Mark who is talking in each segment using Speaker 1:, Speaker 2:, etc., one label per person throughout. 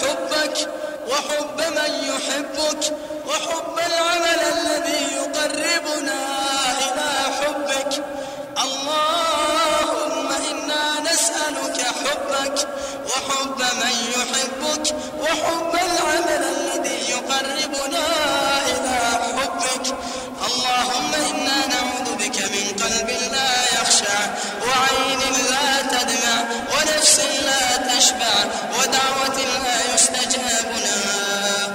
Speaker 1: حبك وحب من يحبك وحب العمل الذي يقربنا إلى حبك. اللهم إنا نسألك حبك وحب من يحبك وحب العمل الذي يقربنا إلى حبك. اللهم إنا نعوذ بك من قلب لا يخشع وعين لا تدمع ونفس لا تشبع ودعوة لا يستجاب لها.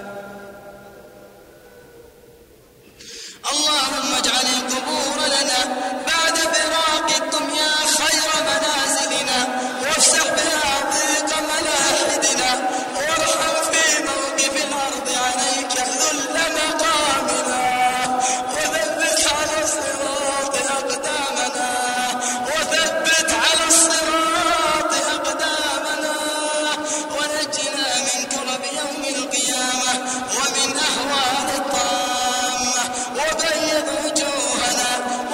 Speaker 1: اللهم اجعل القبور لنا بعد فراق الدنيا خير منازلنا وافسح بها ضيق ملاحدنا وارحم في موقف الأرض عليك ذل مقامنا وثبت على الصراط أقدامنا ونجنا من كرب يوم القيامة ومن أهوال الطامة وبيض وجوهنا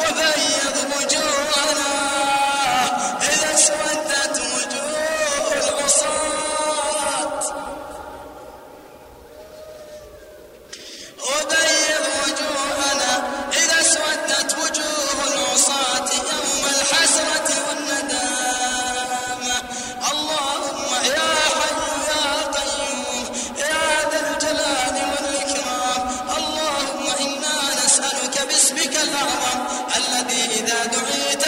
Speaker 1: إذا اسودت وجوه العصاة إذا اسودت وجوه العصاة يوم الحسرة والندامة. اللهم يا حي يا قيوم يا ذا الجلال والإكرام، اللهم إنا نسألك باسمك الأعظم الذي إذا دعيت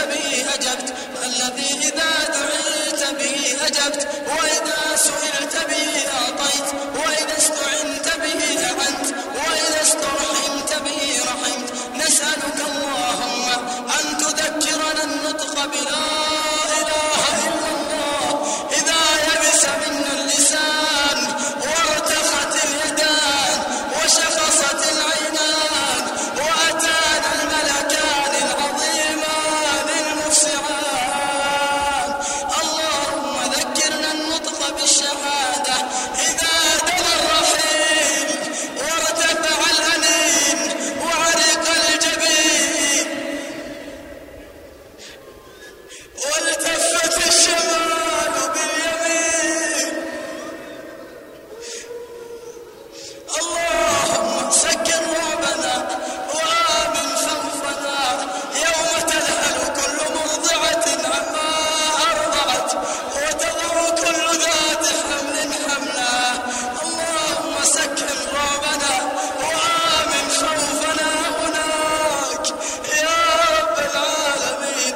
Speaker 1: به أجبت وإذا سئلت به أعطيت وإذا استعنت به أعنت وإذا استرحمت به رحمت. نسألك اللهم أن تذكرنا النطق بلا إله إلا الله إذا يبس منا اللسان وارتخت اليدان وشخصت العينان وأتانا الملكان العظيمان المفزعان. اللهم ذكرنا النطق بالشهادة إذا دنا الرحيل وارتفع الأنين وعرق الجبين والتفت الشمال باليمين. اللهم سكن رعبنا وآمن خوفنا يوم تذهل كل مرضعة عما أرضعت وتضع كل ذات حمل حملها. اللهم سكن رعبنا وآمن خوفنا هناك يا رب العالمين.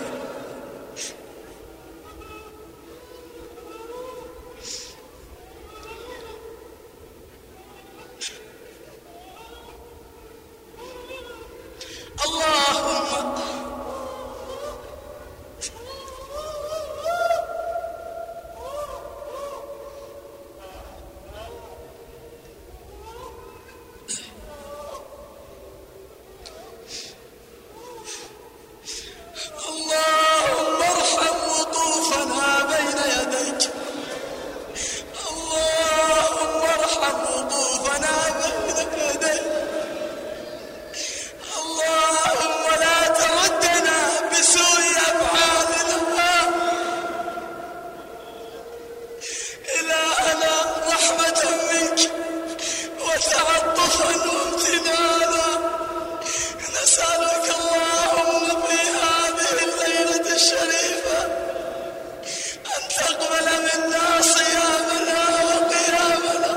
Speaker 1: اللهم ارحم وقوفنا بين يديك. اللهم ارحم وقوفنا بين يديك. اللهم لا تردنا بسوء أفعالنا. إلهنا رحمة منك وتعطفا وامتنانا نسألك اللهم في هذه الليلة الشريفة أن تقبل منا صيامنا وقيامنا.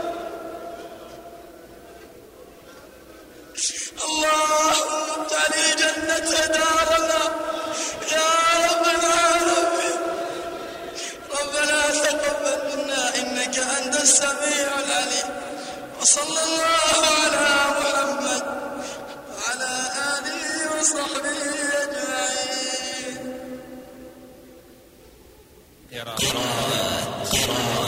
Speaker 1: اللهم اجعل الجنة دارنا يا رب العالمين. ربنا تقبل منا إنك أنت السميع العليم. وصلى الله على محمد وعلى آله وصحبه أجمعين.